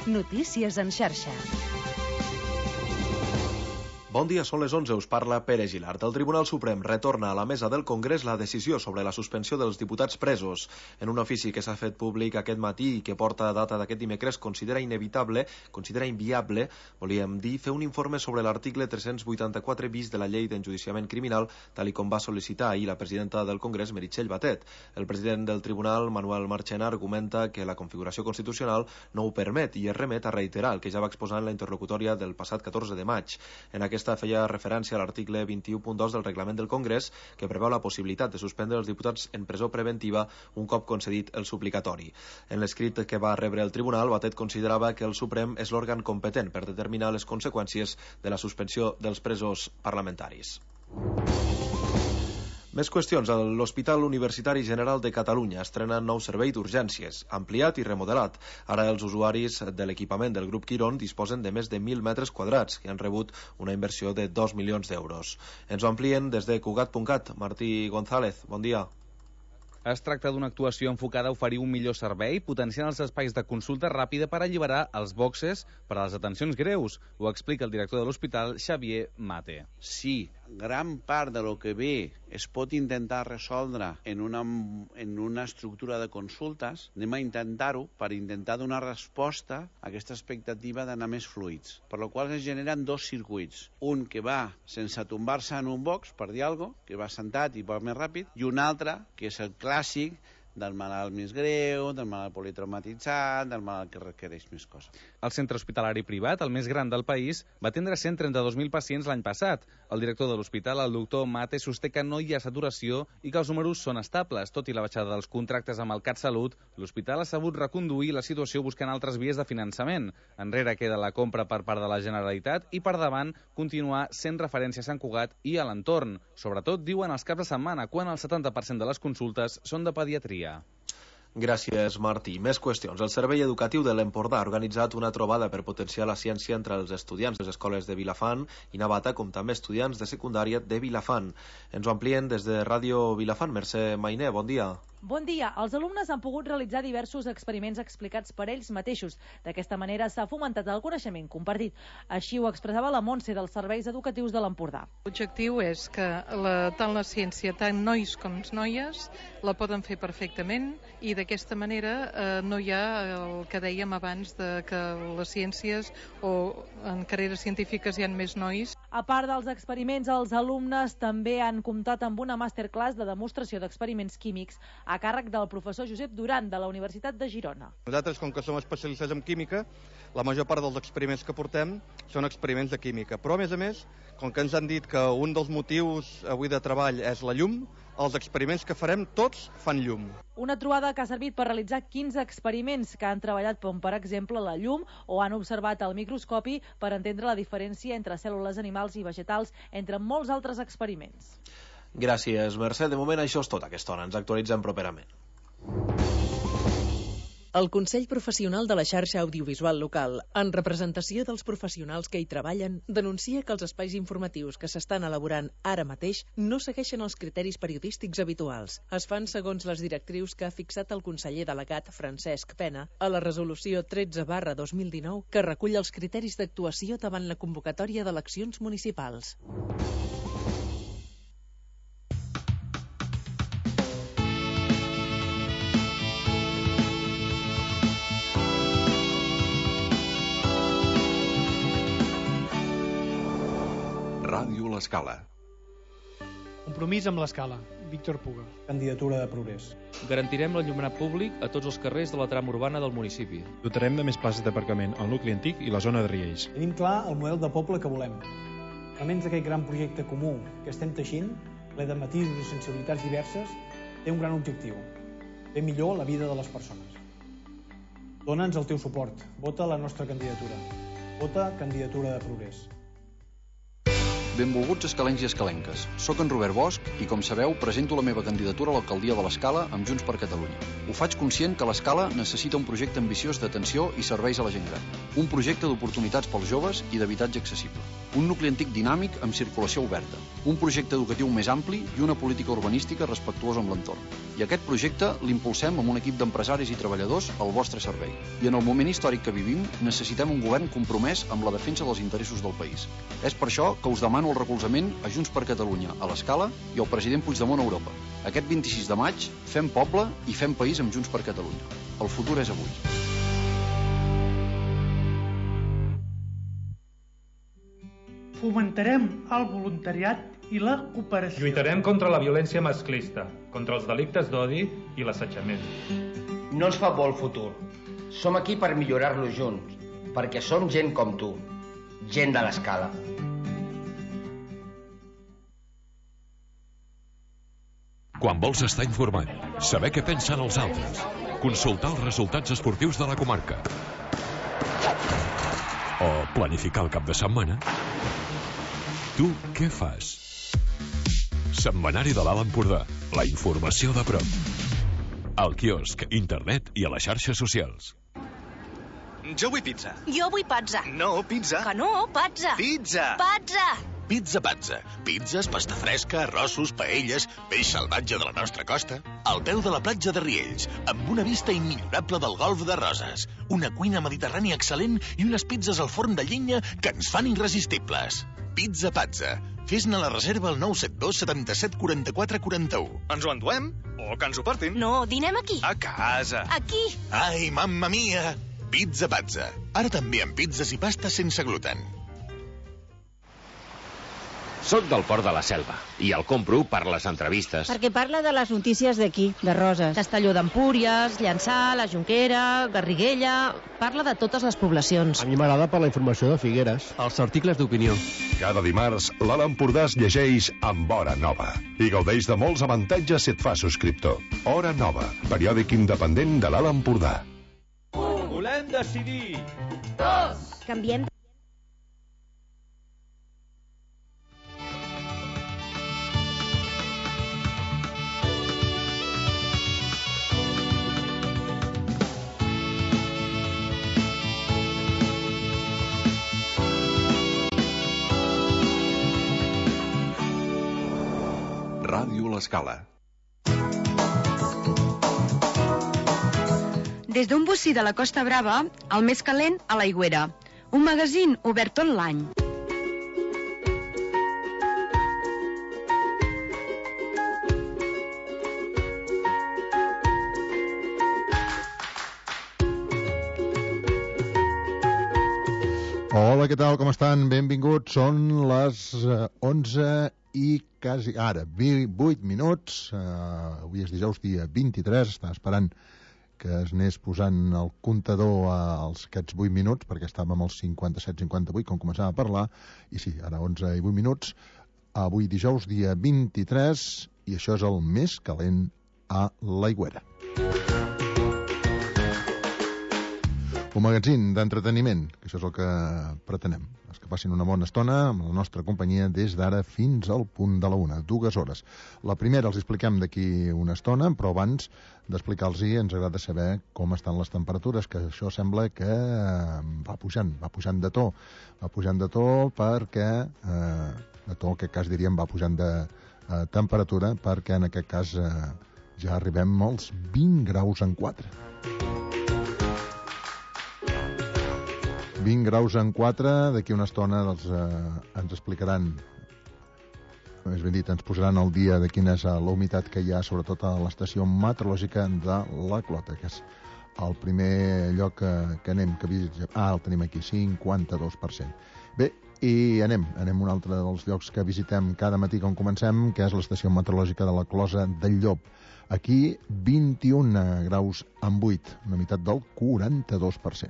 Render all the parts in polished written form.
Notícies en xarxa. Bon dia, són les 11, us parla Pere Gilart. El Tribunal Suprem retorna a la mesa del Congrés la decisió sobre la suspensió dels diputats presos. En un ofici que s'ha fet públic aquest matí i que porta data d'aquest dimecres, considera inviable, volíem dir, fer un informe sobre l'article 384 bis de la Llei d'Enjudiciament Criminal, tal com va sol·licitar ahir la presidenta del Congrés, Meritxell Batet. El president del Tribunal, Manuel Marchena, argumenta que la configuració constitucional no ho permet i es remet a reiterar el que ja va exposar en la interlocutòria del passat 14 de maig. En aquesta feia referència a l'article 21.2 del reglament del Congrés, que preveu la possibilitat de suspendre els diputats en presó preventiva un cop concedit el suplicatori. En l'escrit que va rebre el Tribunal, Batet considerava que el Suprem és l'òrgan competent per determinar les conseqüències de la suspensió dels presos parlamentaris. Més qüestions. L'Hospital Universitari General de Catalunya estrena nou servei d'urgències, ampliat i remodelat. Ara els usuaris de l'equipament del grup Quirón disposen de més de 1.000 metres quadrats i han rebut una inversió de 2 milions d'euros. Ens ho amplien des de Cugat.cat. Martí González, bon dia. Es tracta d'una actuació enfocada a oferir un millor servei, potenciant els espais de consulta ràpida per alliberar els boxes per a les atencions greus. Ho explica el director de l'hospital, Xavier Mate. Sí, gran part de lo que ve es pot intentar resoldre en una estructura de consultes. Anem a intentar-ho per intentar donar resposta a aquesta expectativa d'anar més fluids. Per la qual es generen dos circuits. Un que va sense tombar-se en un box, per dir alguna cosa, que va sentat i va més ràpid, i un altre, que és el clàssic del malalt més greu, del malalt politraumatitzat, del malalt que requereix més coses. El centre hospitalari privat, el més gran del país, va atendre 132.000 pacients l'any passat. El director de l'hospital, el doctor Mate, sosté que no hi ha saturació i que els números són estables. Tot i la baixada dels contractes amb el CatSalut, l'hospital ha sabut reconduir la situació buscant altres vies de finançament. Enrere queda la compra per part de la Generalitat i per davant continuar sent referència a Sant Cugat i a l'entorn. Sobretot, diuen els caps de setmana, quan el 70% de les consultes són de pediatria. Gràcies, Martí. Més qüestions. El Servei Educatiu de l'Empordà ha organitzat una trobada per potenciar la ciència entre els estudiants de les escoles de Vilafant i Navata, com també estudiants de secundària de Vilafant. Ens ho amplien des de Ràdio Vilafant. Mercè Mainé, bon dia. Bon dia. Els alumnes han pogut realitzar diversos experiments explicats per ells mateixos. D'aquesta manera s'ha fomentat el coneixement compartit. Així ho expressava la Montse dels Serveis Educatius de l'Empordà. L'objectiu és que tant la ciència, tant nois com noies, la poden fer perfectament i d'aquesta manera no hi ha el que dèiem abans de que les ciències o en carreres científiques hi ha més nois. A part dels experiments, els alumnes també han comptat amb una masterclass de demostració d'experiments químics a càrrec del professor Josep Duran de la Universitat de Girona. Nosaltres, com que som especialistes en química, la major part dels experiments que portem són experiments de química. Però, a més, com que ens han dit que un dels motius avui de treball és la llum, els experiments que farem tots fan llum. Una trobada que ha servit per realitzar 15 experiments que han treballat com, per exemple, la llum o han observat el microscopi per entendre la diferència entre cèl·lules animals i vegetals, entre molts altres experiments. Gràcies, Mercè. De moment això és tot a aquesta hora. Ens actualitzem properament. El Consell Professional de la Xarxa Audiovisual Local, en representació dels professionals que hi treballen, denuncia que els espais informatius que s'estan elaborant ara mateix no segueixen els criteris periodístics habituals. Es fan segons les directrius que ha fixat el conseller delegat Francesc Pena a la resolució 13/2019 que recull els criteris d'actuació davant la convocatòria d'eleccions municipals. Ràdio L'Escala. Compromís amb l'Escala. Víctor Puga. Candidatura de progrés. Garantirem l'enllumenat públic a tots els carrers de la trama urbana del municipi. Dotarem de més places d'aparcament al nucli antic i la zona de Riells. Tenim clar el model de poble que volem. Almenys d'aquest gran projecte comú que estem teixint, ple de matisos i sensibilitats diverses, té un gran objectiu: fer millor la vida de les persones. Dóna'ns el teu suport. Vota la nostra candidatura. Vota Candidatura de Progrés. Benvolguts escalencs i escalenques. Soc en Robert Bosch i, com sabeu, presento la meva candidatura a l'alcaldia de l'Escala amb Junts per Catalunya. Ho faig conscient que l'Escala necessita un projecte ambiciós d'atenció i serveis a la gent gran. Un projecte d'oportunitats pels joves i d'habitatge accessible. Un nucli antic dinàmic amb circulació oberta. Un projecte educatiu més ampli i una política urbanística respectuosa amb l'entorn. I aquest projecte l'impulsem amb un equip d'empresaris i treballadors al vostre servei. I en el moment històric que vivim necessitem un govern compromès amb la defensa dels interessos del país. És per això que us demano el recolzament a Junts per Catalunya a l'Escala i al president Puigdemont a Europa. Aquest 26 de maig fem poble i fem país amb Junts per Catalunya. El futur és avui. Fomentarem el voluntariat i la cooperació. Lluitarem contra la violència masclista, contra els delictes d'odi i l'assetjament. No ens fa por el futur. Som aquí per millorar-lo junts, perquè som gent com tu, gent de l'Escala. Quan vols estar informat, saber què pensen els altres, consultar els resultats esportius de la comarca o planificar el cap de setmana, tu què fas? Setmanari de l'Alt Empordà, la informació de prop. Al quiosc, internet i a les xarxes socials. Jo vull pizza. Jo vull pazza. No, pizza. Que no, pazza. Pizza. Pazza. Pizza Pazza. Pizzas, pasta fresca, arrossos, paelles, peix salvatge de la nostra costa. Al peu de la platja de Riells, amb una vista immillorable del golf de Roses. Una cuina mediterrània excel·lent i unes pizzas al forn de llenya que ens fan irresistibles. Pizza Pazza. Fes-ne la reserva al 972 77 44 41. Ens ho enduem? O que ens ho portin? No, dinem aquí. A casa. Aquí. Ai, mamma mia! Pizza Pazza. Ara també amb pizzas i pastes sense gluten. Soc del Port de la Selva i el compro per les entrevistes. Perquè parla de les notícies d'aquí, de Roses. Castelló d'Empúries, Llançà, la Jonquera, Garriguella... Parla de totes les poblacions. A mi m'agrada per la informació de Figueres. Els articles d'opinió. Cada dimarts, l'Alt Empordà es llegeix amb Hora Nova i gaudeix de molts avantatges si et fa subscriptor. Hora Nova, periòdic independent de l'Alt Empordà. Volem decidir. Canviem. Ràdio l'Escala. Des d'un bocí de la Costa Brava, el més calent a l'Aigüera. Un magazín obert tot l'any. Hola, què tal, com estan? Benvinguts. Són les 11 i quasi ara, 8 minuts. Avui és dijous, dia 23. Estava esperant que es anés posant el comptador als aquests 8 minuts, perquè estàvem als 57-58, com començava a parlar. I sí, ara 11 i 8 minuts. Avui dijous, dia 23, i això és el més calent a l'Aigüera. Un magazín d'entreteniment, que això és el que pretenem. Els que passin una bona estona amb la nostra companyia des d'ara fins al punt de la 1, 2 hores. La primera els expliquem d'aquí una estona, però abans d'explicar-los ens agrada saber com estan les temperatures, que això sembla que va pujant de to. Va pujant de to perquè, de to en aquest cas diríem, va pujant de temperatura, perquè en aquest cas ja arribem als 20 graus en 4. 20 graus en 4, d'aquí una estona ens explicaran, més ben dit, ens posaran al dia de quina és la humitat que hi ha, sobretot a l'estació meteorològica de la Clota, que és el primer lloc que anem, que visitem. El tenim aquí, 52%. Bé, i anem a un altre dels llocs que visitem cada matí quan comencem, que és l'estació meteorològica de la Closa del Llop. Aquí, 21 graus en 8, una meitat del 42%.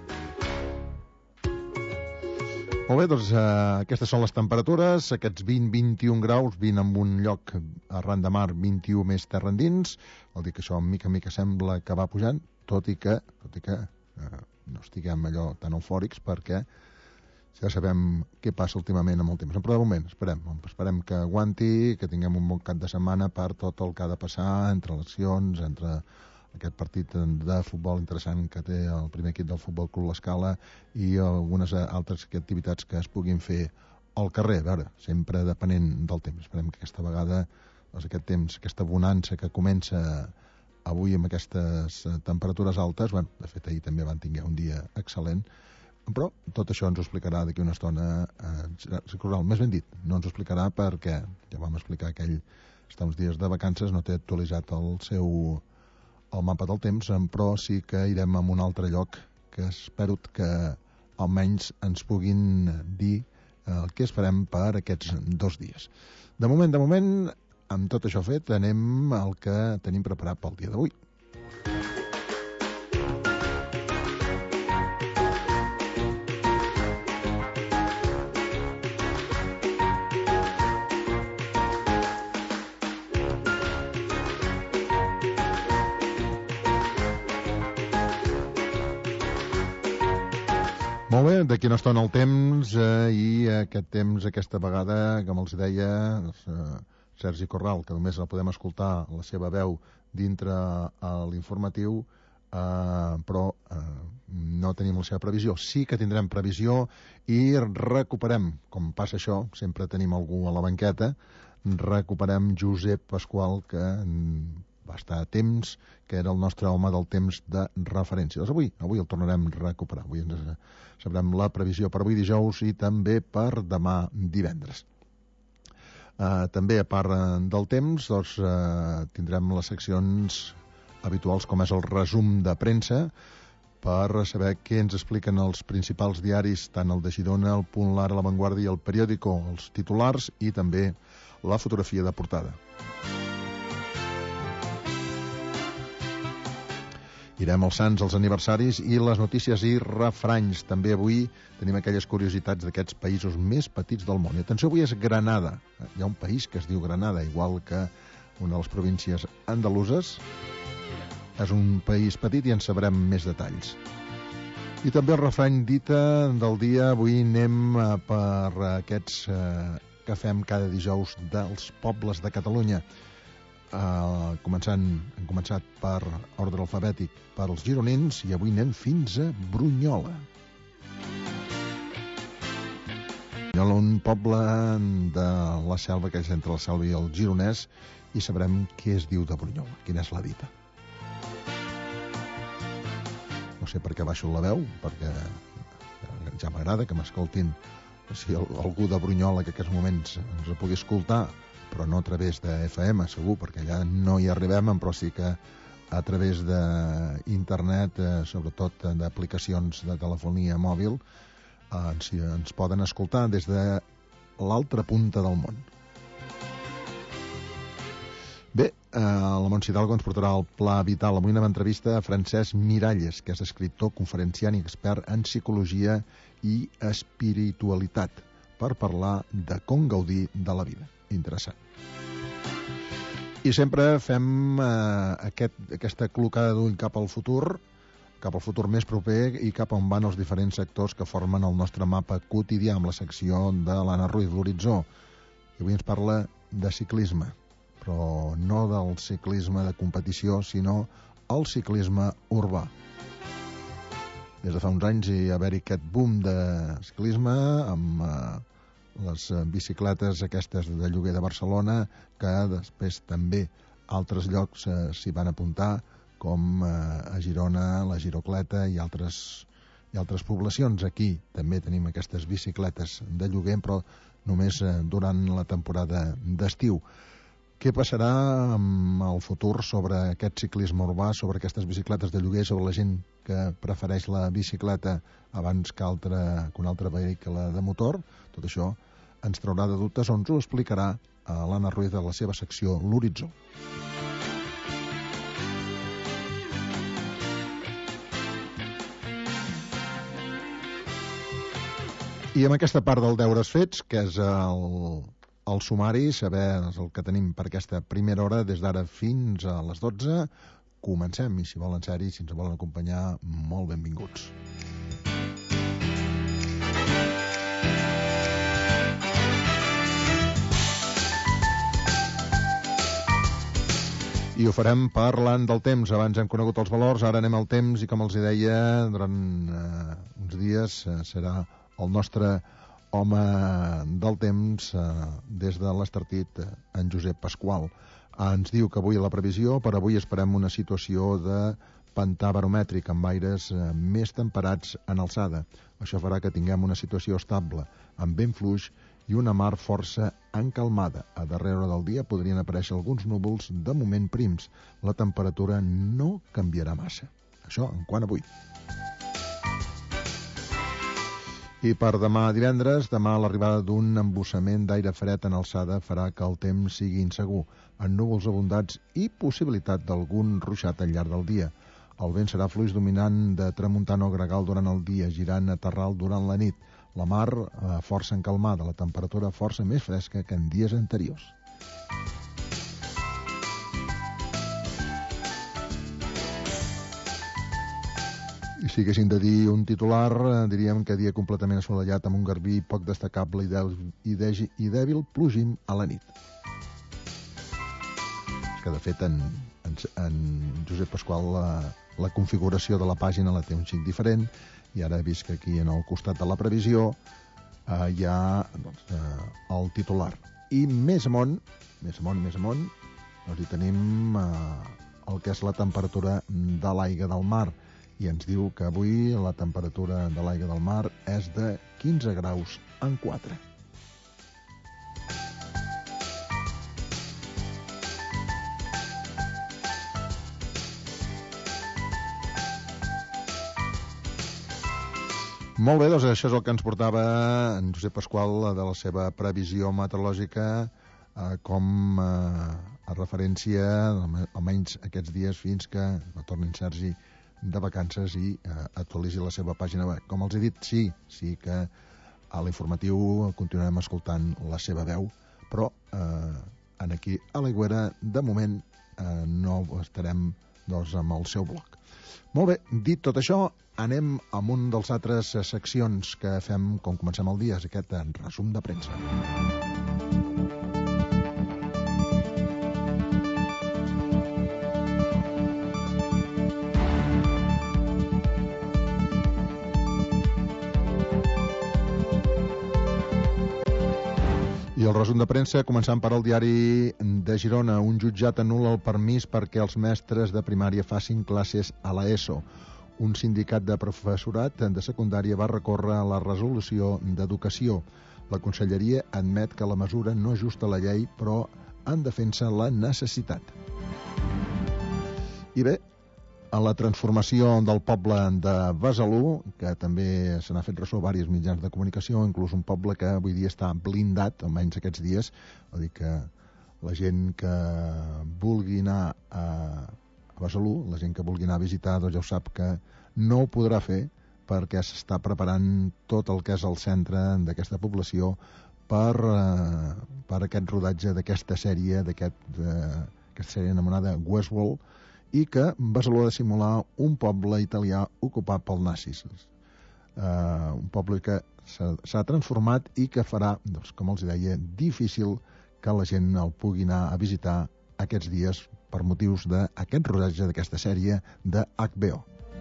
Molt bé, doncs aquestes són les temperatures, aquests 20-21 graus, 20 en un lloc arran de mar, 21 més terra endins, vol dir que això mica en mica sembla que va pujant, tot i que no estiguem allò tan eufòrics, perquè Ja sabem què passa últimament amb el temps. Però de moment esperem que aguanti, que tinguem un bon cap de setmana per tot el que ha de passar entre eleccions, entre aquest partit de futbol interessant que té el primer equip del Futbol Club L'Escala i algunes altres activitats que es puguin fer al carrer. A veure, sempre depenent del temps. Esperem que aquesta vegada, doncs, aquest temps, aquesta bonança que comença avui amb aquestes temperatures altes, bueno, de fet ahir també van tinguer un dia excel·lent, però tot això ens ho explicarà d'aquí una estona més ben dit, no ens ho explicarà perquè ja vam explicar que ell està uns dies de vacances, no té actualitzat el mapa del temps, però sí que irem a un altre lloc que espero que almenys ens puguin dir el que esperem per aquests 2 dies. De moment, amb tot això fet, anem al que tenim preparat pel dia d'avui. Molt bé, d'aquí una estona el temps i aquest temps, aquesta vegada, com els deia, Sergi Corral, que només la podem escoltar la seva veu dintre l'informatiu, però no tenim la seva previsió. Sí que tindrem previsió i recuperem, com passa això, sempre tenim algú a la banqueta, recuperem Josep Pasqual, que va estar a temps, que era el nostre home del temps de referència. Doncs avui el tornarem a recuperar. Avui ens sabrem la previsió per avui dijous i també per demà divendres. També, a part del temps, doncs, tindrem les seccions habituals com és el resum de premsa per saber què ens expliquen els principals diaris, tant el de Girona, el Punt, l'Ara, la Vanguardia i el Periódico, els titulars i també la fotografia de portada. Irem als sants, els aniversaris i les notícies i refranys. També avui tenim aquelles curiositats d'aquests països més petits del món. I atenció, avui és Granada. Hi ha un país que es diu Granada, igual que una de les províncies andaluses. És un país petit i en sabrem més detalls. I també el refrany dita del dia. Avui anem per aquests que fem cada dijous dels pobles de Catalunya. Hem començat per ordre alfabètic per als gironins i avui anem fins a Brunyola. Brunyola, un poble de la Selva, que és entre la Selva i el Gironès, i sabrem què es diu de Brunyola, quina és la dita. No sé per què baixo la veu, perquè ja m'agrada que m'escoltin, si algú de Brunyola que en aquests moments ens pugui escoltar, però no a través de FM, segur, perquè allà no hi arribem, però sí que a través d'internet, sobretot d'aplicacions de telefonia mòbil, ens poden escoltar des de l'altra punta del món. Bé, la Montse Hidalgo ens portarà el Pla Vital. Avui una entrevista a Francesc Miralles, que és escriptor, conferenciant i expert en psicologia i espiritualitat, per parlar de com gaudir de la vida. Interessant. I sempre fem aquesta clocada d'ull cap al futur més proper i cap on van els diferents sectors que formen el nostre mapa quotidià amb la secció de l'Anna Ruiz, l'Horitzó. I avui ens parla de ciclisme, però no del ciclisme de competició, sinó el ciclisme urbà. Des de fa uns anys hi ha haver aquest boom de ciclisme amb les bicicletes aquestes de lloguer de Barcelona, que després també altres llocs s'hi van apuntar, com a Girona, la Girocleta i altres poblacions. Aquí també tenim aquestes bicicletes de lloguer, però només durant la temporada d'estiu. Què passarà amb el futur sobre aquest ciclisme urbà, sobre aquestes bicicletes de lloguer, sobre la gent que prefereix la bicicleta abans que un altre vehicle de motor? Tot això ens traurà de dubtes, on ens ho explicarà l'Anna Ruiz de la seva secció L'Horitzó. I amb aquesta part del deures fets, que és el sumari, saber el que tenim per aquesta primera hora, des d'ara fins a les 12, comencem. I si volen ser-hi, si ens volen acompanyar, molt benvinguts. I ho farem parlant del temps. Abans hem conegut els valors, ara anem al temps i, com els deia, durant uns dies serà el nostre home del temps des de l'Estartit, en Josep Pasqual. Ens diu que avui la previsió, per avui esperem una situació de pantà baromètric amb aires més temperats en alçada. Això farà que tinguem una situació estable, amb vent fluix i una mar força encalmada. A darrera hora del dia podrien aparèixer alguns núvols de moment prims. La temperatura no canviarà massa. Això en quant avui. I per demà divendres, demà l'arribada d'un embussament d'aire fred en alçada farà que el temps sigui insegur, amb núvols abundants i possibilitat d'algun ruixat al llarg del dia. El vent serà fluix dominant de tramuntana o gregal durant el dia, girant a terral durant la nit. La mar força encalmada, la temperatura força més fresca que en dies anteriors. I si haguéssim de dir un titular, diríem que dia completament assolellat amb un garbí poc destacable i dèbil plogim a la nit. És que, de fet, en Josep Pasqual la configuració de la pàgina la té un xic diferent, i ara he vist que aquí en el costat de la previsió hi ha el titular. I més amunt, hi tenim el que és la temperatura de l'aigua del mar, i ens diu que avui la temperatura de l'aigua del mar és de 15 graus en 4. Molt bé, doncs això és el que ens portava en Josep Pasqual de la seva previsió meteorològica com a referència, almenys aquests dies, fins que torni en Sergi de vacances i actualitzi la seva pàgina web. Com els he dit, sí que a l'informatiu continuarem escoltant la seva veu, però aquí a l'Aigüera, de moment, no estarem amb el seu blog. Molt bé, dit tot això, anem amb un dels altres seccions que fem quan comencem el dia, és aquest resum de premsa. I el resum de premsa, començant per al diari de Girona. Un jutjat anul·la el permís perquè els mestres de primària facin classes a l'ESO. Un sindicat de professorat de secundària va recórrer a la resolució d'educació. La conselleria admet que la mesura no ajusta la llei, però en defensa la necessitat. I bé, a la transformació del poble de Besalú, que també se n'ha fet ressò diversos mitjans de comunicació, inclús un poble que avui dia està blindat, almenys aquests dies, vol dir que la gent que vulgui anar a Besalú, la gent que vulgui anar a visitar, doncs ja ho sap que no ho podrà fer perquè s'està preparant tot el que és el centre d'aquesta població per aquest rodatge d'aquesta sèrie, aquesta sèrie anomenada Westworld, i que Besalú ha de simular un poble italià ocupat pels nazis. Un poble que s'ha transformat i que farà, doncs, com els deia, difícil que la gent el pugui anar a visitar aquests dies per motius d'aquest rodatge d'aquesta sèrie de HBO.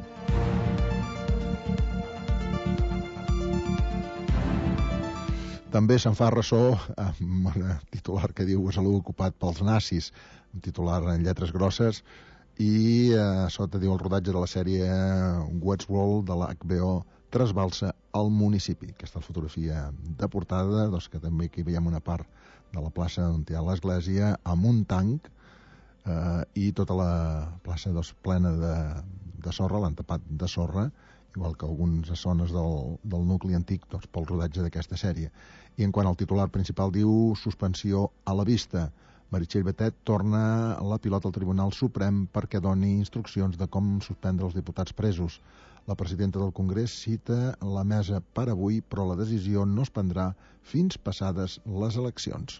També se'n fa ressò amb un titular que diu Besalú ocupat pels nazis, un titular en lletres grosses, i sota diu el rodatge de la sèrie Westworld de la HBO trasbalsa al municipi. Aquesta fotografia de portada, doncs, que també aquí veiem una part de la plaça on hi ha l'església amb un tanc i tota la plaça plena de sorra, l'han tapat de sorra, igual que algunes zones del nucli antic, doncs, pel rodatge d'aquesta sèrie. I en quant al titular principal diu suspensió a la vista. Meritxell Batet torna la pilota al Tribunal Suprem perquè doni instruccions de com suspendre els diputats presos. La presidenta del Congrés cita la mesa per avui, però la decisió no es prendrà fins passades les eleccions.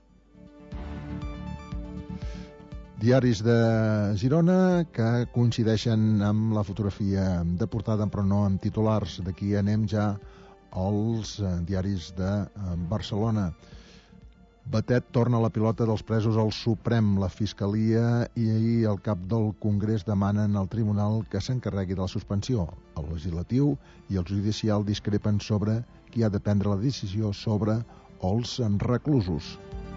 Diaris de Girona que coincideixen amb la fotografia de portada, però no amb titulars. D'aquí anem ja als diaris de Barcelona. Batet torna la pilota dels presos al Suprem. La Fiscalia i el cap del Congrés demanen al Tribunal que s'encarregui de la suspensió. El legislatiu i el judicial discrepen sobre qui ha de prendre la decisió sobre els reclusos.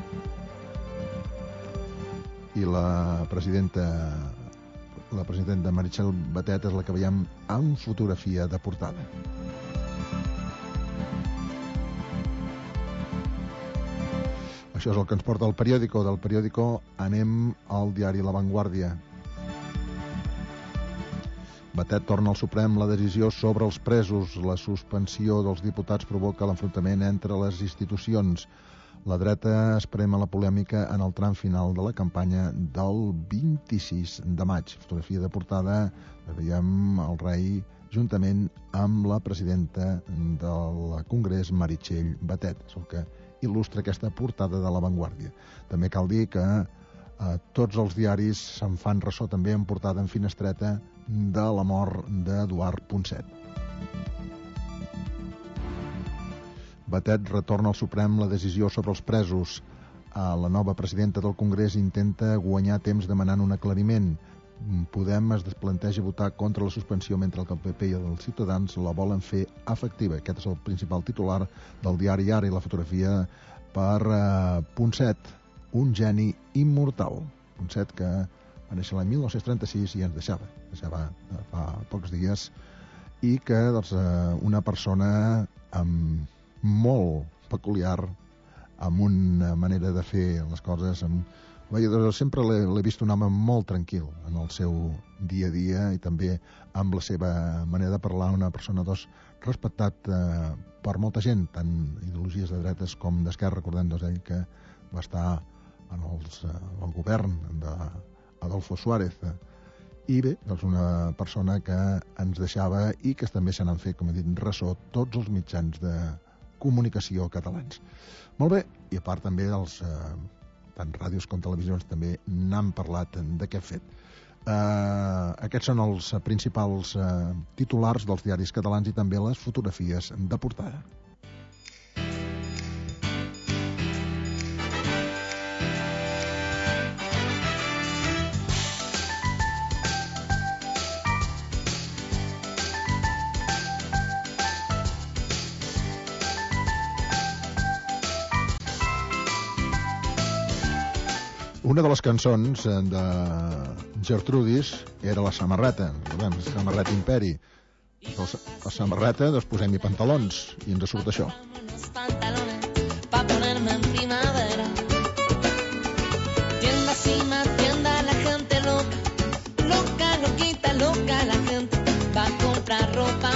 I la presidenta Meritxell Batet és la que veiem en fotografia de portada. Això és el que ens porta al periòdico. Del periòdico anem al diari La Vanguardia. Batet torna al Suprem la decisió sobre els presos. La suspensió dels diputats provoca l'enfrontament entre les institucions. La dreta esprema la polèmica en el tram final de la campanya del 26 de maig. Fotografia de portada, veiem el rei juntament amb la presidenta del Congrés, Meritxell Batet. És el que il·lustra aquesta portada de La Vanguardia. També cal dir que tots els diaris se'n fan ressò també en portada en finestreta de la mort d'Eduard Ponset. Batet retorna al Suprem la decisió sobre els presos. La nova presidenta del Congrés intenta guanyar temps demanant un aclariment. Podem es desplanteja votar contra la suspensió mentre que el PP i els Ciutadans la volen fer efectiva. Aquest és el principal titular del diari Ara i la fotografia per Ponset, un geni immortal. Ponset que va néixer l'any 1936 i ens deixava fa pocs dies, i que una persona molt peculiar, amb una manera de fer les coses, sempre l'he vist un home molt tranquil en el seu dia a dia i també amb la seva manera de parlar, una persona respectat per molta gent, tant ideologies de dretes com d'esquerra. Recordem ell que va estar en el govern d'Adolfo Suárez. I bé, una persona que ens deixava i que també se n'han fet, com he dit, ressò tots els mitjans de comunicació catalans. Molt bé, i a part també dels tant ràdios com televisions també n'han parlat d'aquest fet. Aquests són els principals titulars dels diaris catalans i també les fotografies de portada. Una de les cançons de Gertrudis era la samarreta, la samarreta Imperi. La samarreta, doncs posem-hi pantalons i ens surt això. Pa ponerme en primavera. Tienda cima, tienda, la gente loca, loca, loquita, loca, la gente va a comprar ropa.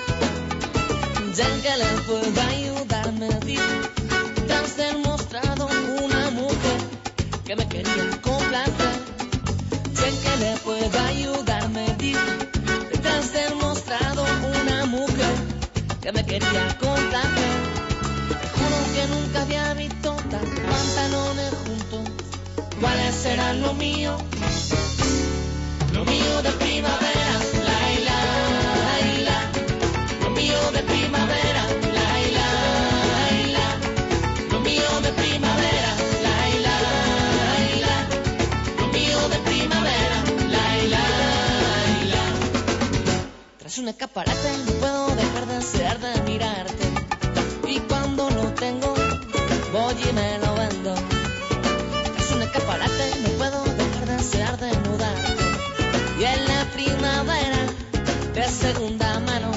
Ya que le puedo ayudar, me dijo, tras el mostrado una mujer que me quería complacer. Sé que le puedo ayudar, me dijo, detrás del mostrado una mujer que me quería complacer. Juro que nunca había visto tantos pantalones juntos. ¿Cuáles serán lo mío? Lo mío de primavera, la la la. Lo mío de primavera, la la la. Lo mío de primavera, la la la. Lo mío de primavera, la la la. Tras un escaparate no puedo dejar de desear de mirarte. Y cuando lo tengo, voy y me lo vendo. Tras un escaparate no puedo dejar de desear desnudarte. Y en la primavera de segunda mano,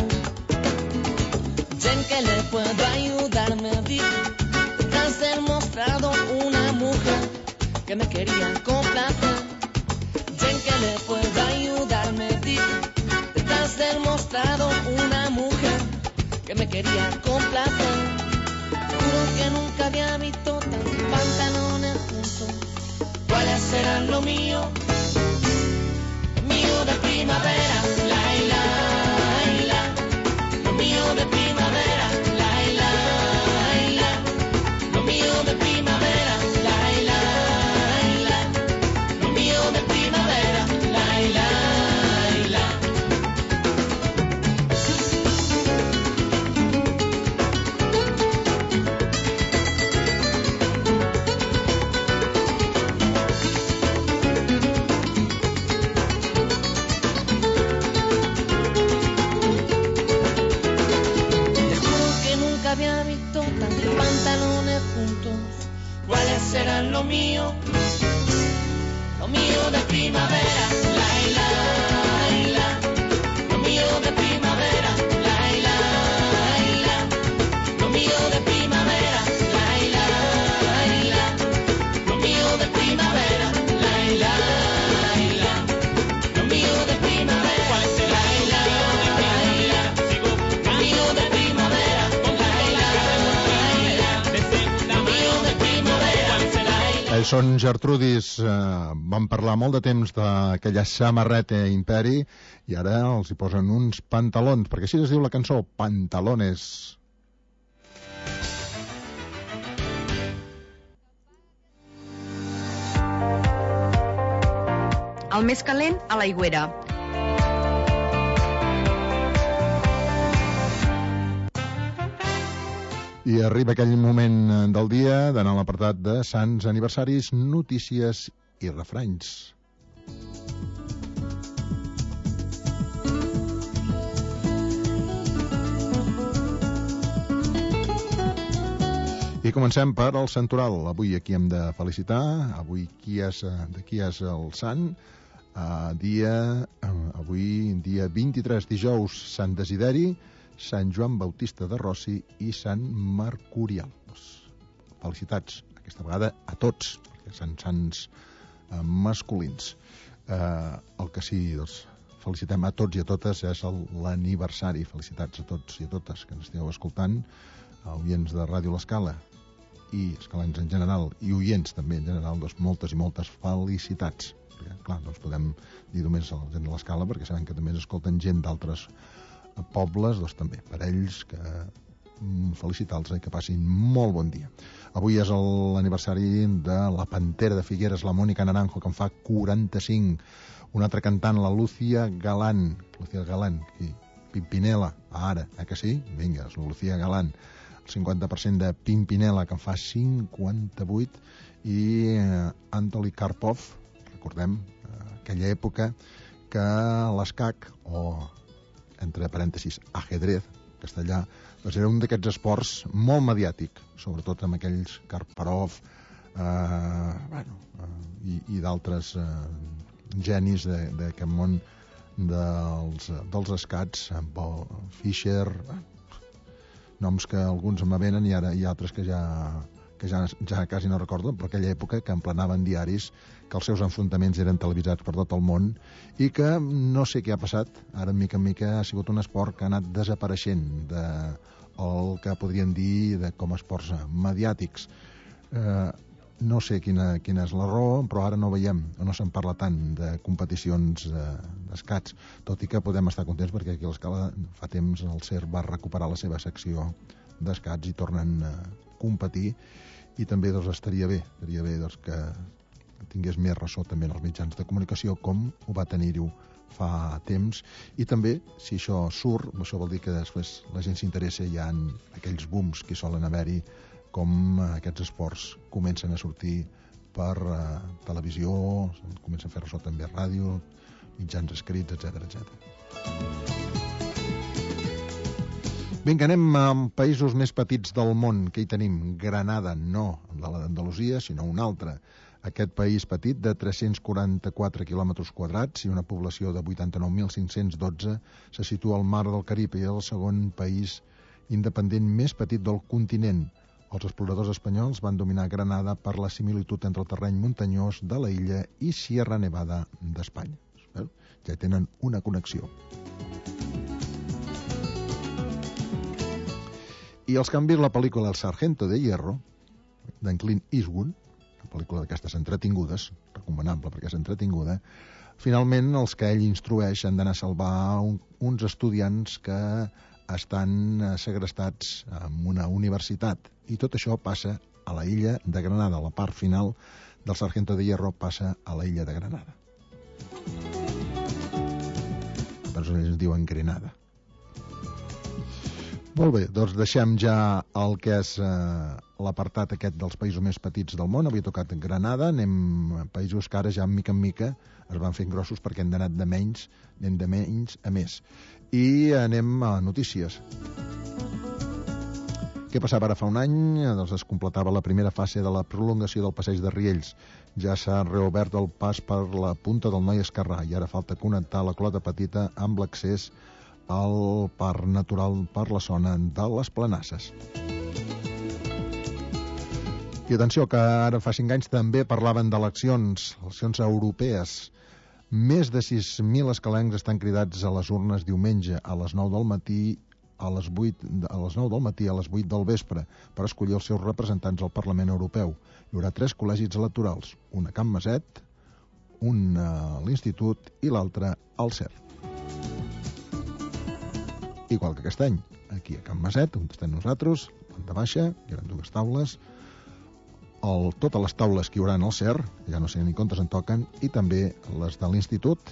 ya en que le puedo ayudar, me dijo, tras del mostrado una mujer que me quería complacer. Ya en que le puedo ayudar, me dijo, detrás del mostrado una mujer que me quería complacer. Juro que nunca había visto tantos pantalones juntos. ¿Cuáles serán lo mío? Lo mío de primavera, la la la. Lo mío de primavera, la la la. Lo mío de primavera, la la la. Lo mío de primavera, la la la. primavera, laila, laila. Lo mío de primavera, laila, laila. Lo mío de primavera, laila, laila. Lo mío de primavera, laila, laila. Lo mío de primavera, laila, laila. Lo mío de primavera, laila, laila. Lo mío de primavera, laila. Ells són Gertrudis, van parlar molt de temps d'aquella samarreta Imperi i ara els hi posen uns pantalons, perquè així es diu la cançó, Pantalones. El més calent, a l'aigüera. I arriba aquell moment del dia d'anar a l'apartat de Sants Aniversaris, Notícies i Refranys. I comencem per el Santoral. Avui aquí hem de felicitar, avui qui és el sant. Avui, dia 23, dijous, Sant Desideri, Sant Joan Bautista de Rossi i Sant Mercurial. Felicitats, aquesta vegada a tots, perquè són sants masculins. El que sí, felicitem a tots i a totes és l'aniversari. Felicitats a tots i a totes que ens esteu escoltant, oients de Ràdio L'Escala i escalans en general, i oients també en general, moltes i moltes felicitats. Perquè, clar, no ens podem dir només a la gent de l'Escala, perquè sabem que també ens escolten gent d'altres pobles, doncs també per ells que felicitar-los i que passin molt bon dia. Avui és l'aniversari de la Pantera de Figueres, la Mònica Naranjo, que en fa 45. Una altra cantant, la Lucía Galán, Pimpinela, ara, que sí? Vinga, és la Lucía Galán. El 50% de Pimpinela, que en fa 58, i Anatoly Karpov, recordem aquella època que l'escac, o entre parèntesis ajedrez, castellà, doncs era un d'aquests esports molt mediàtic, sobretot amb aquells Kasparov i d'altres genis d'aquest món dels escacs, Paul Fischer, noms que alguns me venen i ara hi ha altres que ja quasi no recordo, però aquella època que emplenaven diaris, que els seus enfrontaments eren televisats per tot el món i que no sé què ha passat, ara mica en mica ha sigut un esport que ha anat desapareixent el que podríem dir com a esports mediàtics. No sé quina és la raó, però ara no veiem, no se'n parla tant de competicions d'escacs, tot i que podem estar contents perquè aquí a l'Escala fa temps el CER va recuperar la seva secció d'escacs i tornen a competir, i també estaria bé que tingués més ressò també en els mitjans de comunicació, com ho va tenir-ho fa temps. I també, si això surt, això vol dir que després la gent s'interessa, hi ha aquells booms que solen haver-hi, com aquests esports comencen a sortir per televisió, comencen a fer ressò també a ràdio, mitjans escrits, etc. Vinga, anem a països més petits del món. Què hi tenim? Granada, no de l'Andalusia, sinó un altre. Aquest país petit de 344 quilòmetres quadrats i una població de 89.512 se situa al mar del Carib i és el segon país independent més petit del continent. Els exploradors espanyols van dominar Granada per la similitud entre el terreny muntanyós de la illa i Sierra Nevada d'Espanya. Ja tenen una connexió. I els que han vist la pel·lícula El Sargento de Hierro, d'en Clint Eastwood, una pel·lícula d'aquestes entretingudes, recomanable perquè és entretinguda, finalment els que ell instrueix han d'anar a salvar uns estudiants que estan segrestats en una universitat. I tot això passa a la illa de Granada. La part final del Sargento de Hierro passa a la illa de Granada. Per això ells diuen Grenada. Molt bé, doncs deixem ja el que és l'apartat aquest dels països més petits del món. Havia tocat Granada, anem a països que ara ja mica en mica es van fent grossos perquè hem d'anar de menys a més. I anem a notícies. Què passava ara fa un any? Doncs es completava la primera fase de la prolongació del passeig de Riells. Ja s'ha reobert el pas per la punta del Noi Esquerrà i ara falta connectar la Clota Petita amb l'accés al parc natural per la zona de les Planasses. I atenció, que ara fa 5 anys també parlaven d'eleccions europees. Més de 6.000 escalencs estan cridats a les urnes diumenge a les 9 del matí a les 8 del vespre per escollir els seus representants al Parlament Europeu. Hi haurà 3 col·legis electorals, un a Can Maset, un a l'Institut i l'altre al CERN. Igual que aquest any, aquí a Can Maset, on estem nosaltres, planta baixa, hi haurà 2 taules, totes les taules que hi haurà al CERN, ja no sé ni quantes en toquen, i també les de l'Institut,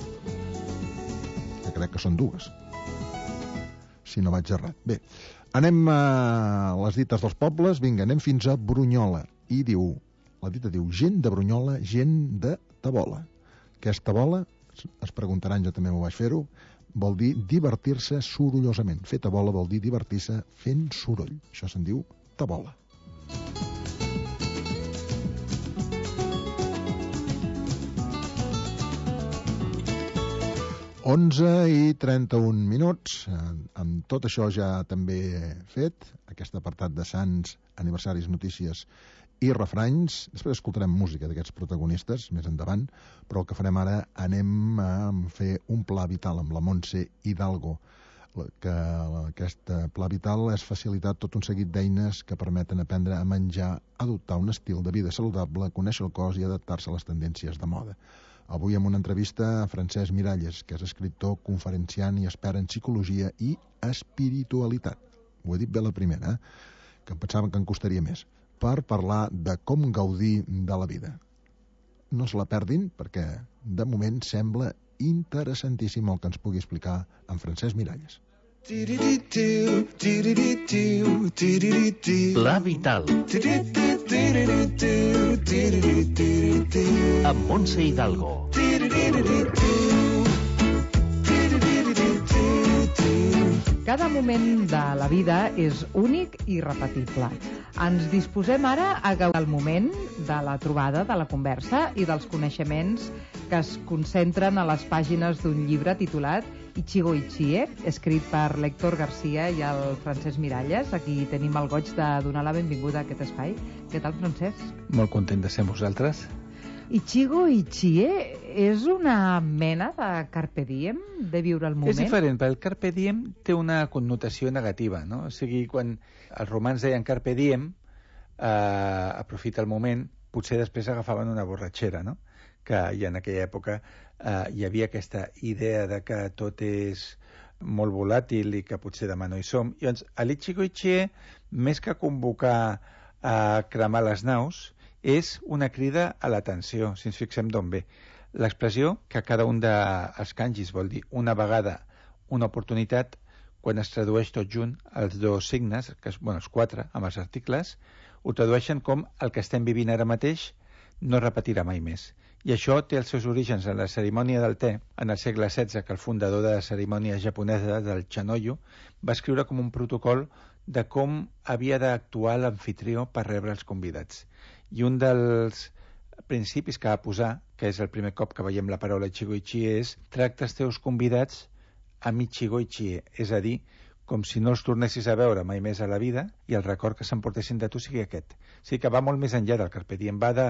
que crec que són 2. Si no vaig errat. Bé, anem a les dites dels pobles. Vinga, anem fins a Brunyola. I la dita diu, gent de Brunyola, gent de tabola. Què és tabola? Es preguntaran, jo també m'ho vaig fer-ho. Vol dir divertir-se sorollosament. Fer tabola vol dir divertir-se fent soroll. Això se'n diu tabola. 11:31. Amb tot això ja també fet, aquest apartat de Sants, aniversaris, notícies i refranys. Després escoltarem música d'aquests protagonistes més endavant, però el que farem ara, anem a fer un pla vital amb la Montse Hidalgo, que aquest pla vital és facilitar tot un seguit d'eines que permeten aprendre a menjar, adoptar un estil de vida saludable, conèixer el cos i adaptar-se a les tendències de moda. Avui amb una entrevista a Francesc Miralles, que és escriptor, conferenciant i expert en psicologia i espiritualitat. Ho he dit bé la primera, que em pensava que em costaria més, per parlar de com gaudir de la vida. No se la perdin, perquè de moment sembla interessantíssim el que ens pugui explicar en Francesc Miralles. Pla Vital amb Montse Hidalgo. Cada moment de la vida és únic i repetible. Ens disposem ara a gaudir del moment, de la trobada, de la conversa i dels coneixements que es concentren a les pàgines d'un llibre titulat Ichigo Ichie, escrit per l'Héctor Garcia i el Francesc Miralles. Aquí tenim el goig de donar la benvinguda a aquest espai. Què tal, Francesc? Molt content de ser amb vosaltres. Ichigo Ichie és una mena de carpe diem, de viure el moment? És diferent, perquè el carpe diem té una connotació negativa, no? O sigui, quan els romans deien carpe diem, aprofita el moment, potser després agafaven una borratxera, no? Que ja en aquella època hi havia aquesta idea de que tot és molt volàtil i que potser demà no hi som. Llavors, a l'Ichigo Ichie, més que convocar a cremar les naus, és una crida a l'atenció, si ens fixem d'on ve. L'expressió, que cada un dels kanjis vol dir una vegada, una oportunitat, quan es tradueix tot junt, els 2 signes, els 4 amb els articles, ho tradueixen com el que estem vivint ara mateix no es repetirà mai més. I això té els seus orígens en la cerimònia del te, en el segle XVI, que el fundador de la cerimònia japonesa, del Chanoyu, va escriure com un protocol de com havia d'actuar l'amfitrió per rebre els convidats. I un dels principis que va posar, que és el primer cop que veiem la paraula Ichigo Ichie, és tracta els teus convidats amb Ichigo Ichie, és a dir, com si no els tornessis a veure mai més a la vida i el record que s'emportessin de tu sigui aquest. O sigui que va molt més enllà del carpe diem, va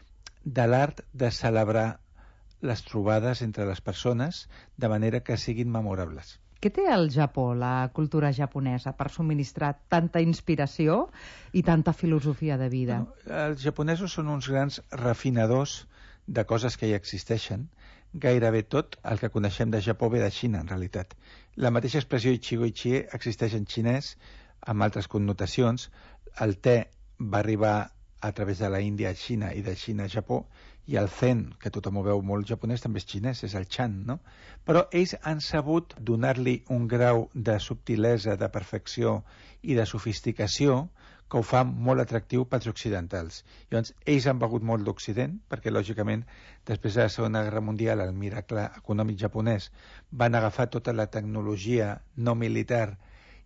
de l'art de celebrar les trobades entre les persones de manera que siguin memorables. Què té el Japó, la cultura japonesa, per subministrar tanta inspiració i tanta filosofia de vida? Els japonesos són uns grans refinadors de coses que ja existeixen. Gairebé tot el que coneixem de Japó ve de Xina, en realitat. La mateixa expressió Ichigo Ichie existeix en xinès, amb altres connotacions. El te va arribar a través de la Índia a Xina i de Xina a Japó, i el zen, que tothom ho veu molt japonès, també és xinès, és el chan, no? Però ells han sabut donar-li un grau de subtilesa, de perfecció i de sofisticació que ho fa molt atractiu pels occidentals. Llavors, ells han begut molt d'Occident, perquè, lògicament, després de la Segona Guerra Mundial, el miracle econòmic japonès, van agafar tota la tecnologia no militar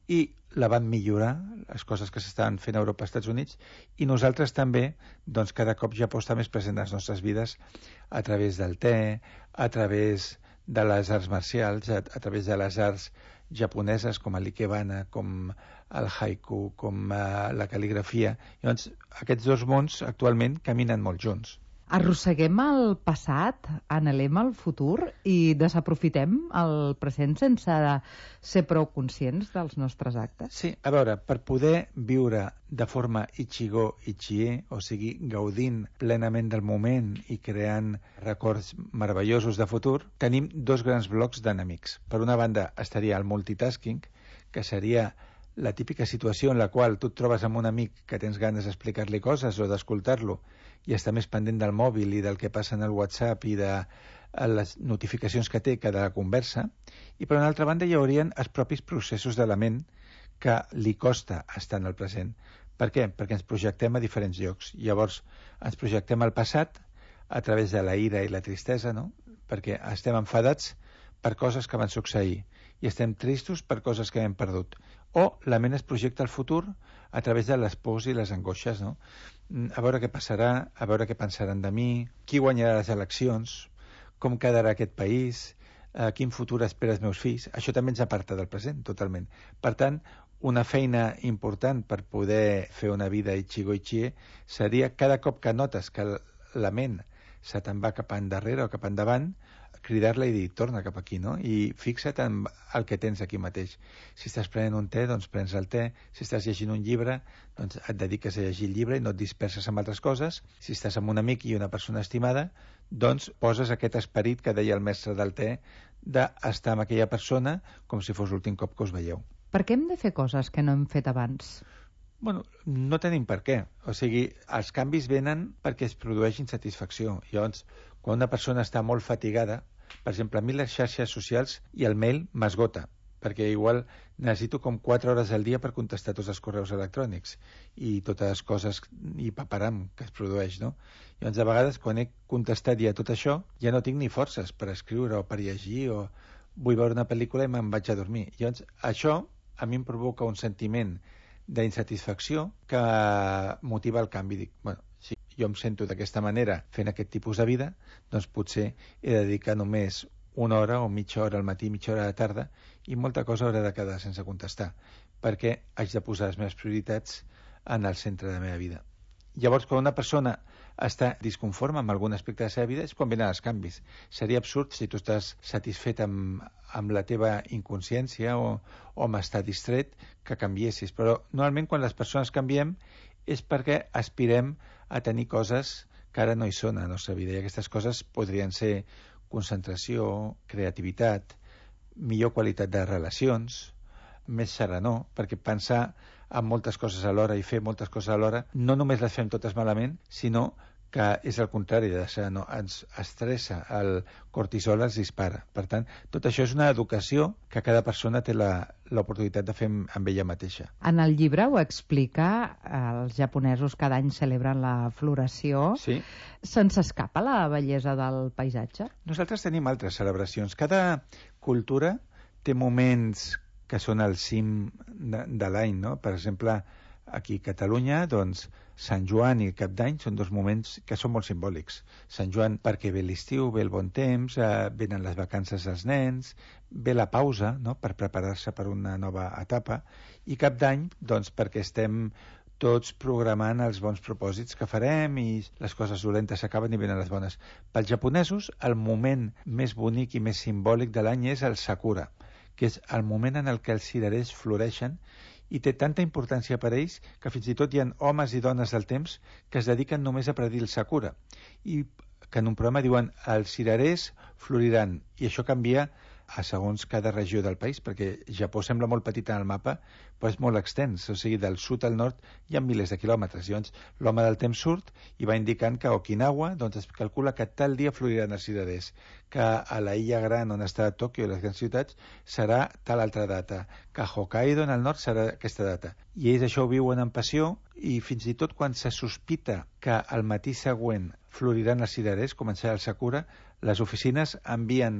i la van millorar, les coses que s'estaven fent a Europa i Estats Units, i nosaltres també, doncs cada cop Japó està més present a les nostres vides a través del te, a través de les arts marcials, a través de les arts japoneses com l'ikebana, com el haiku, com la cal·ligrafia. Llavors, aquests dos mons actualment caminen molt junts. Arrosseguem el passat, anhelem el futur i desaprofitem el present sense ser prou conscients dels nostres actes? Sí, a veure, per poder viure de forma ichigo ichie, o sigui, gaudint plenament del moment i creant records meravellosos de futur, tenim dos grans blocs d'enemics. Per una banda estaria el multitasking, que seria la típica situació en la qual tu et trobes amb un amic que tens ganes d'explicar-li coses o d'escoltar-lo i està més pendent del mòbil i del que passa en el WhatsApp i de les notificacions que té que de la conversa, i per una altra banda hi haurien els propis processos de la ment que li costa estar en el present. Per què? Perquè ens projectem a diferents llocs. Llavors ens projectem al passat a través de la ira i la tristesa, no? Perquè estem enfadats per coses que van succeir i estem tristos per coses que hem perdut. O la ment es projecta al futur a través de les pors i les angoixes, no? A veure què passarà, a veure què pensaran de mi, qui guanyarà les eleccions, com quedarà aquest país, quin futur espera els meus fills. Això també ens aparta del present, totalment. Per tant, una feina important per poder fer una vida ichigo ichie seria cada cop que notes que la ment se te'n va cap endarrere o cap endavant, cridar-la i dir, torna cap aquí, no? I fixa't en el que tens aquí mateix. Si estàs prenent un te, doncs prens el te. Si estàs llegint un llibre, doncs et dediques a llegir el llibre i no et disperses amb altres coses. Si estàs amb un amic i una persona estimada, doncs poses aquest esperit que deia el mestre del te d'estar amb aquella persona com si fos l'últim cop que us veieu. Per què hem de fer coses que no hem fet abans? Bueno, no tenim per què. O sigui, els canvis venen perquè es produeix insatisfacció. Llavors, quan una persona està molt fatigada, per exemple, a mi les xarxes socials i el mail m'esgota, perquè igual necessito com 4 hores al dia per contestar tots els correus electrònics i totes les coses i paperam que es produeix, no? Llavors, a vegades, quan he contestat ja tot això, ja no tinc ni forces per escriure o per llegir o vull veure una pel·lícula i me'n vaig a dormir. Llavors, això a mi em provoca un sentiment d'insatisfacció que motiva el canvi. Dic, bueno, si jo em sento d'aquesta manera fent aquest tipus de vida, doncs potser he de dedicar només una hora o mitja hora al matí, mitja hora a la tarda, i molta cosa haurà de quedar sense contestar, perquè haig de posar les meves prioritats en el centre de la meva vida. Llavors, quan una persona està disconforme amb algun aspecte de la seva vida, és quan venen els canvis. Seria absurd si tu estàs satisfet amb la teva inconsciència o amb estar distret que canviessis. Però normalment quan les persones canviem és perquè aspirem a tenir coses que ara no hi són a la nostra vida. I aquestes coses podrien ser concentració, creativitat, millor qualitat de relacions, més serenor, perquè pensar en moltes coses alhora i fer moltes coses alhora no només les fem totes malament, sinó que és el contrari de ser, no, ens estressa, el cortisol es dispara. Per tant, tot això és una educació que cada persona té l'oportunitat de fer amb ella mateixa. En el llibre ho explica, els japonesos cada any celebren la floració. Sí. Se'ns escapa la bellesa del paisatge? Nosaltres tenim altres celebracions. Cada cultura té moments que són al cim de l'any, no? Per exemple, aquí a Catalunya, doncs, Sant Joan i Cap d'Any són dos moments que són molt simbòlics. Sant Joan perquè ve l'estiu, ve el bon temps, venen les vacances dels nens, ve la pausa, no?, per preparar-se per una nova etapa, i Cap d'Any, doncs, perquè estem tots programant els bons propòsits que farem i les coses dolentes s'acaben i venen les bones. Pels japonesos, el moment més bonic i més simbòlic de l'any és el Sakura, que és el moment en el que els cirerers floreixen i té tanta importància per a ells que fins i tot hi ha homes i dones del temps que es dediquen només a predir el Sakura i que en un programa diuen els cirerers floriran, i això canvia a segons cada regió del país, perquè Japó sembla molt petit en el mapa, però és molt extens, o sigui, del sud al nord hi ha milers de quilòmetres. Llavors, l'home del temps surt i va indicant que a Okinawa doncs, es calcula que tal dia floriran els cirerers, que a la illa gran on està Tòquio i les grans ciutats serà tal altra data, que a Hokkaido en el nord serà aquesta data. I ells això ho viuen amb passió i fins i tot quan se sospita que al matí següent floriran els cirerers, començarà el Sakura, les oficines envien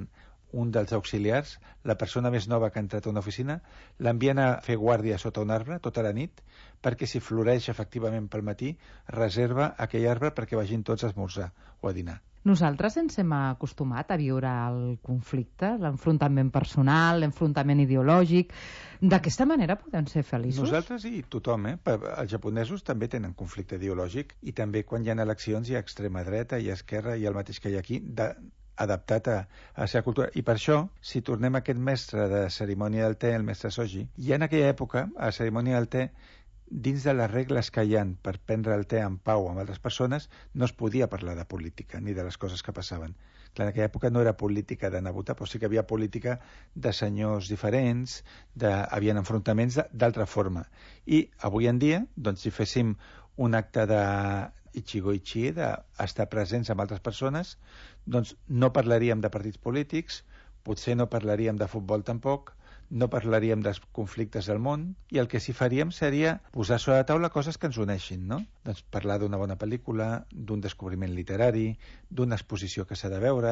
un dels auxiliars, la persona més nova que ha entrat a una oficina, l'envien a fer guàrdia sota un arbre tota la nit, perquè si floreix efectivament pel matí, reserva aquell arbre perquè vagin tots a esmorzar o a dinar. Nosaltres ens hem acostumat a viure el conflicte, l'enfrontament personal, l'enfrontament ideològic. D'aquesta manera podem ser feliços? Nosaltres i tothom, Els japonesos també tenen conflicte ideològic i també quan hi ha eleccions hi ha extrema dreta i esquerra i el mateix que hi ha aquí, adaptat a la seva cultura. I per això, si tornem a aquest mestre de cerimònia del te, el mestre Soji, i en aquella època, a la cerimònia del te, dins de les regles que hi ha per prendre el te en pau amb altres persones, no es podia parlar de política ni de les coses que passaven. Clar, en aquella època no era política d'anar a votar, però sí que hi havia política de senyors diferents, havia enfrontaments d'altra forma. I avui en dia, doncs, si féssim un acte de ichigo-ichi, d'estar presents amb altres persones, doncs no parlaríem de partits polítics, potser no parlaríem de futbol tampoc, no parlaríem dels conflictes del món, i el que sí faríem seria posar sobre la taula coses que ens uneixin, no? Doncs parlar d'una bona pel·lícula, d'un descobriment literari, d'una exposició que s'ha de veure,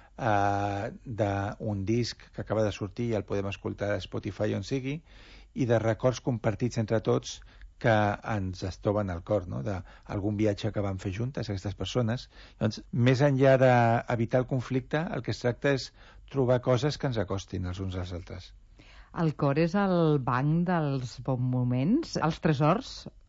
d'un disc que acaba de sortir i el podem escoltar a Spotify on sigui, i de records compartits entre tots que ens es troben al cor, no? D'algun viatge que van fer juntes aquestes persones. Doncs, més enllà d'evitar el conflicte, el que es tracta és trobar coses que ens acostin els uns als altres. El cor és el banc dels bons moments. Els tresors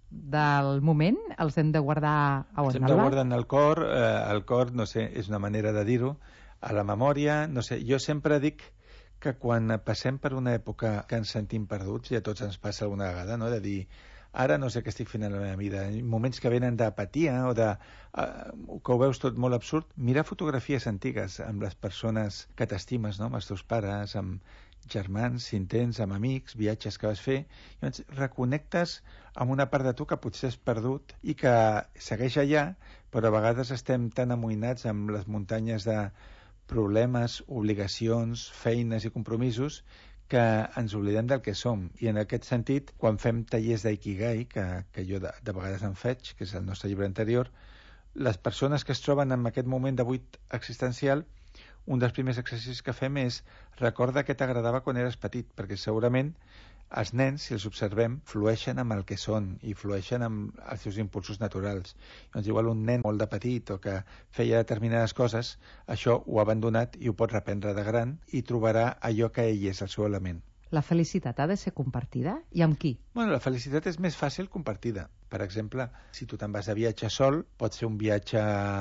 del moment els hem de guardar a on? Els hem de guardar en el cor. El cor, no sé, és una manera de dir-ho. A la memòria, no sé. Jo sempre dic que quan passem per una època que ens sentim perduts, i a tots ens passa alguna vegada, no? De dir, ara no sé què estic fent a la meva vida. Moments que venen d'apatia o que ho veus tot molt absurd. Mirar fotografies antigues amb les persones que t'estimes, no? Amb els teus pares, amb germans, si en tens, amb amics, viatges que vas fer, i llavors reconnectes amb una part de tu que potser has perdut i que segueix allà, però a vegades estem tan amoïnats amb les muntanyes de problemes, obligacions, feines i compromisos que ens oblidem del que som. I en aquest sentit, quan fem tallers d'Ikigai, que jo de vegades en faig, que és el nostre llibre anterior, les persones que es troben en aquest moment de buit existencial, un dels primers exercicis que fem és recorda què t'agradava quan eres petit, perquè segurament els nens, si els observem, flueixen amb el que són i flueixen amb els seus impulsos naturals. Doncs igual un nen molt de petit o que feia determinades coses, això ho ha abandonat i ho pot reprendre de gran i trobarà allò que ell és, el seu element. La felicitat ha de ser compartida? I amb qui? Bueno, la felicitat és més fàcil compartida. Per exemple, si tu te'n vas de viatge sol, pot ser un viatge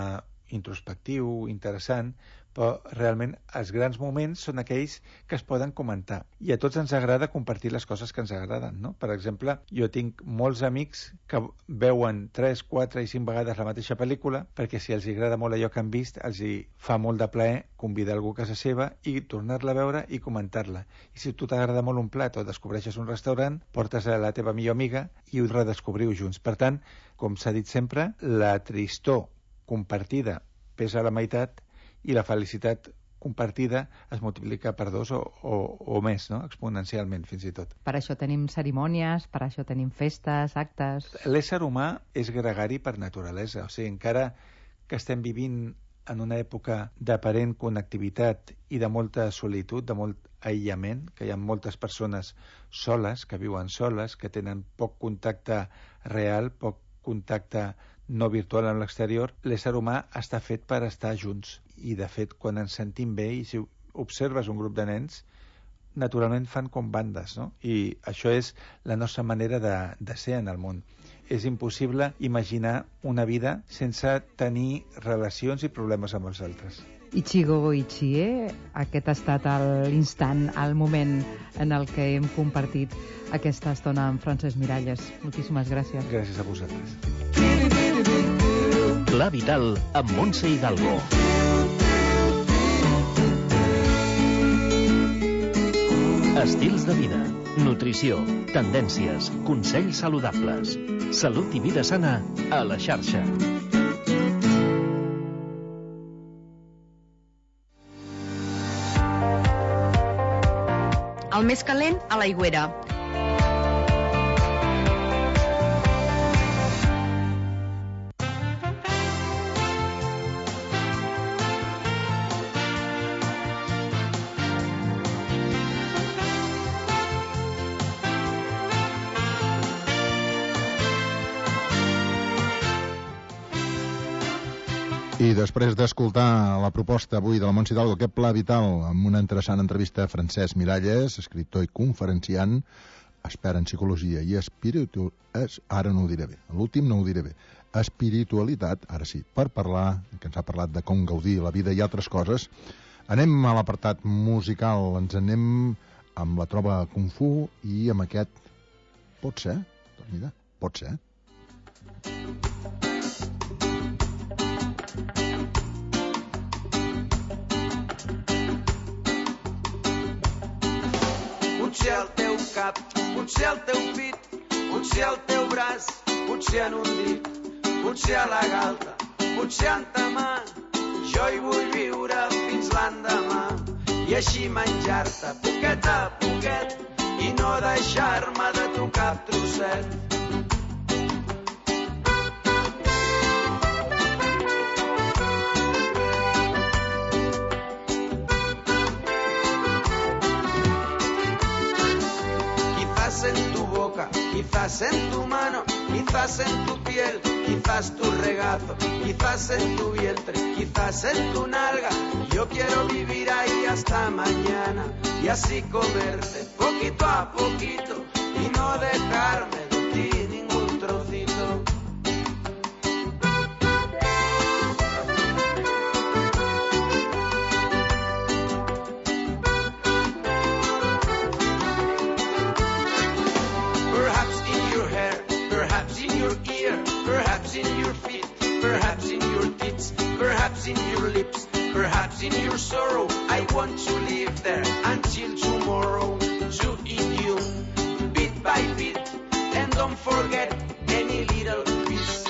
introspectiu, interessant, però realment els grans moments són aquells que es poden comentar. I a tots ens agrada compartir les coses que ens agraden, no? Per exemple, jo tinc molts amics que veuen 3, 4 i 5 vegades la mateixa pel·lícula perquè si els agrada molt allò que han vist, els hi fa molt de plaer convidar algú a casa seva i tornar-la a veure i comentar-la. I si tu t'agrada molt un plat o descobreixes un restaurant, portes a la teva millor amiga i ho redescobriu junts. Per tant, com s'ha dit sempre, la tristor compartida pesa a la meitat i la felicitat compartida es multiplica per 2 o més, no? Exponencialment, fins i tot. Per això tenim cerimònies, per això tenim festes, actes... L'ésser humà és gregari per naturalesa, o sigui, encara que estem vivint en una època d'aparent connectivitat i de molta solitud, de molt aïllament, que hi ha moltes persones soles, que viuen soles, que tenen poc contacte real, poc contacte no virtual amb l'exterior, l'ésser humà està fet per estar junts. I, de fet, quan ens sentim bé, i si observes un grup de nens, naturalment fan com bandes, no? I això és la nostra manera de ser en el món. És impossible imaginar una vida sense tenir relacions i problemes amb els altres. Ichigo Ichie, aquest ha estat l'instant, el moment en el que hem compartit aquesta estona amb Francesc Miralles. Moltíssimes gràcies. Gràcies a vosaltres. Pla Vital amb Montse Hidalgo. Estils de vida, nutrició, tendències, consells saludables, salut i vida sana a la xarxa. El més calent, a l'aigüera. I després d'escoltar la proposta avui de la Montse Hidalgo, aquest pla vital, amb una interessant entrevista a Francesc Miralles, escriptor i conferenciant, expert en psicologia i ara no ho diré bé, l'últim no ho diré bé, espiritualitat, ara sí, per parlar, que ens ha parlat de com gaudir la vida i altres coses. Anem a l'apartat musical, ens anem amb la Trova Kung Fu i amb aquest Pot ser, doncs mira, pot ser. Potser al teu cap, potser al teu pit, potser al teu braç, potser en un dit, potser a la galta, potser en ta mà. Jo hi vull viure fins l'endemà i així menjar-te poquet a poquet i no deixar-me de tu cap trosset. En tu boca, quizás en tu mano, quizás en tu piel, quizás tu regazo, quizás en tu vientre, quizás en tu nalga. Yo quiero vivir ahí hasta mañana y así comerte poquito a poquito y no dejarme de ti ningún trocito. Perhaps in your feet, perhaps in your tits, perhaps in your lips, perhaps in your sorrow. I want to live there until tomorrow, to eat you bit by bit, and don't forget any little piece.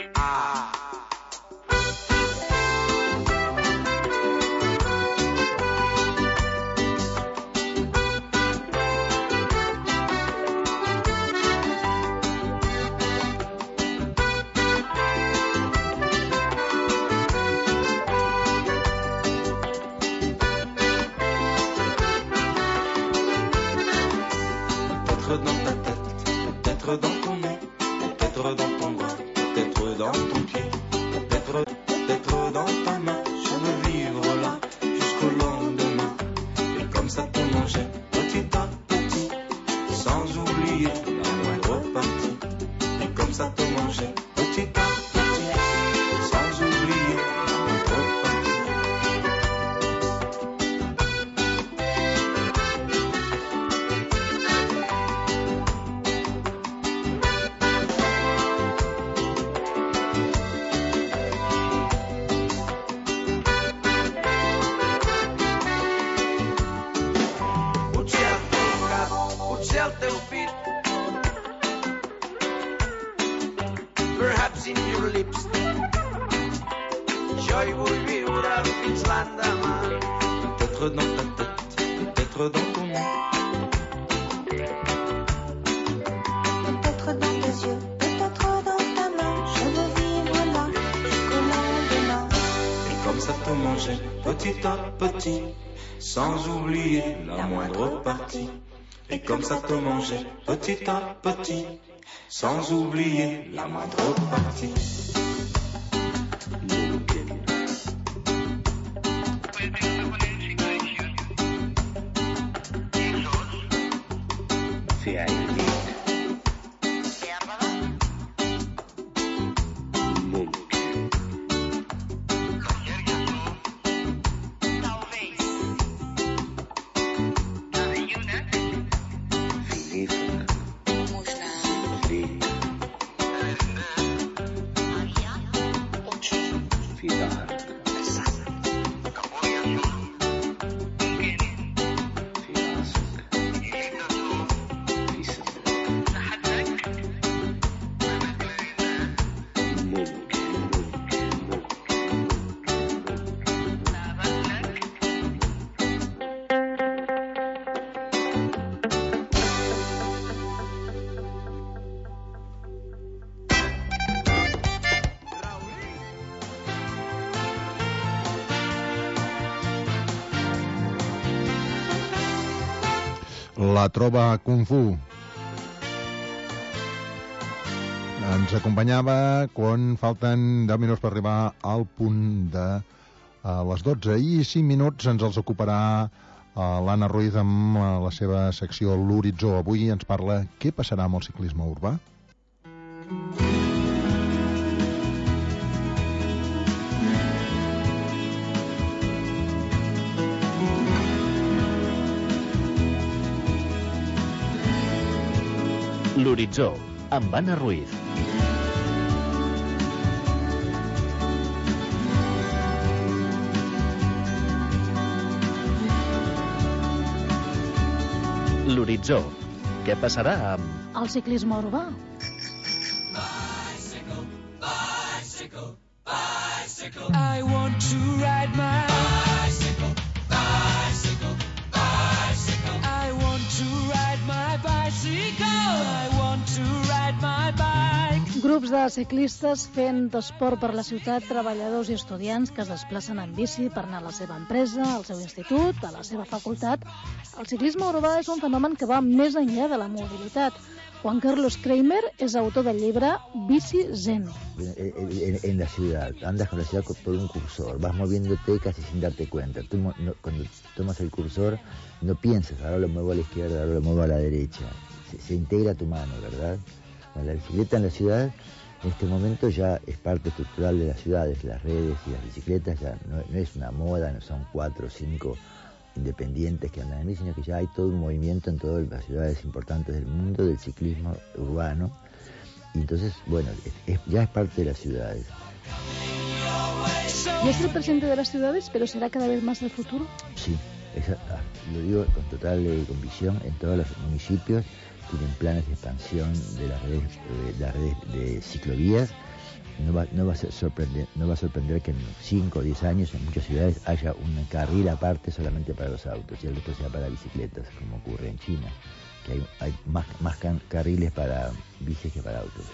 Peut-être dans ton nez, peut-être dans ton bras, peut-être dans ton pied, peut-être dans ta main. Je veux vivre là jusqu'au lendemain. Et comme ça te mangeait petit à petit, sans oublier la moindre partie. Et comme ça te mangeait petit à petit, sans oublier la moindre partie. Perhaps in your lips, jo hi vull viure fins l'endemà. Peut-être dans ta tête, peut-être dans ton nez, peut-être dans tes yeux, peut-être dans ta main. Je veux vivre là jusqu'au lendemain. Et comme ça te mangeait petit à petit, sans oublier la moindre partie. Et comme ça te mangeait petit à petit, sans oublier la moindre partie. La Trova Kung Fu. ens acompanyava quan falten 10 minuts per arribar al punt de les 12 i 5 minuts ens els ocuparà l'Anna Ruiz amb la seva secció L'Horitzó. Avui ens parla què passarà amb el ciclisme urbà. L'Horitzó, amb Anna Ruiz. L'Horitzó. Què passarà amb el ciclisme urbà? I want to ride my bicycle, bicycle, bicycle. I want to ride my bicycle. I want to ride my bike. Grups de ciclistes fent esport per la ciutat, treballadors i estudiants que es desplacen en bici per anar a la seva empresa, al seu institut, a la seva facultat. El ciclisme urbà és un fenomen que va més enllà de la mobilitat. Juan Carlos Kramer es autor del libro Bici Zen. En la ciudad, andas con la ciudad por un cursor, vas moviéndote casi sin darte cuenta. Tú cuando tomas el cursor no piensas, ahora lo muevo a la izquierda, ahora lo muevo a la derecha. Se integra tu mano, ¿verdad? Bueno, la bicicleta en la ciudad en este momento ya es parte estructural de las ciudades, las redes y las bicicletas ya no es una moda, no son 4 o 5 independientes que andan en bici, sino que ya hay todo un movimiento en todas las ciudades importantes del mundo del ciclismo urbano. Y entonces, bueno, ya es parte de las ciudades. ¿Y es el presente de las ciudades, pero será cada vez más el futuro? Sí, lo digo con total convicción. En todos los municipios tienen planes de expansión de las redes de ciclovías. No va a sorprender que en 5 o 10 años en muchas ciudades haya un carril aparte solamente para los autos y el resto sea para bicicletas, como ocurre en China, que hay más carriles para bicis que para autos.